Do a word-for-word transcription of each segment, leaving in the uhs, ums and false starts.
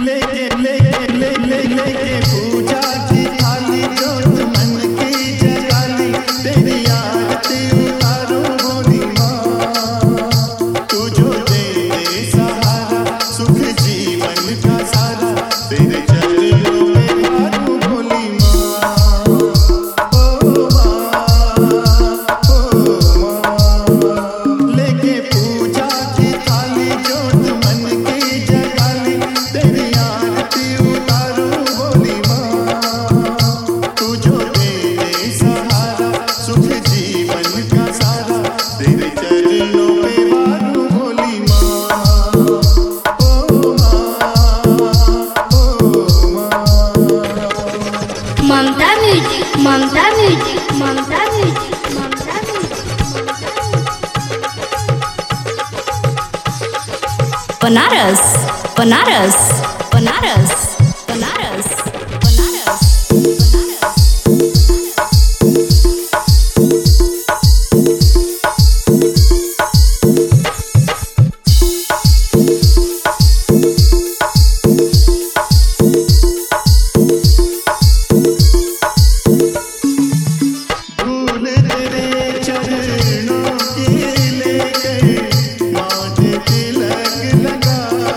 लेके लेके ले ले लेके पूजा की थाली जोत मन की जगाली तेरी आरती उतारो भोली माँ तू जो दे दे सहारा सुख जीवन का सारा तेरे चरणों में मारू भोली माँ ओ माँ ओ माँ लेके पूजा की थाली जोत मन की जगाली तेरी आरती उतारो भोली माँ तू जो दे दे सहारा सुख जीवन का सारा तेरे चरणों में मारू भोली माँ ओ माँ ओ माँ। Mamta music Mamta music Mamta music Mamta music Banaras Banaras Banaras Banaras Banaras धूल तेरे चरणों की लेकर माथे तिलक लगाया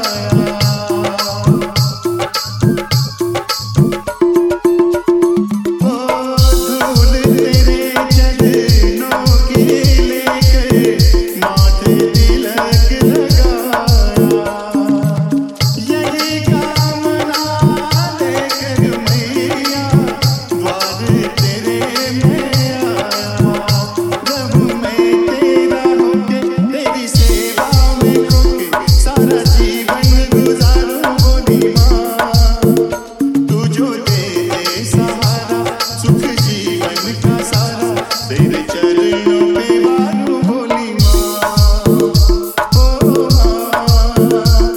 ओ धूल तेरे चरणों की लेकर माथे तिलक लगाया यही कामना लेकर मैया द्वार तेरे में आया प्रभु मैं तेरा होके तेरी सेवा में खोके सारा जीवन गुजारूं भोली माँ तू जो दे दे सहारा सुख जीवन का सारा तेरे चरणों में मारू भोली माँ ओ माँ ओ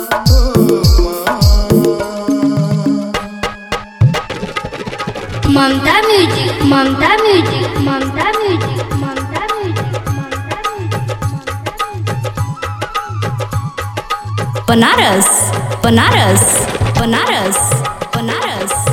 माँ। Mamta music Mamta music Mamta music Mamta music Banaras Banaras Banaras Banaras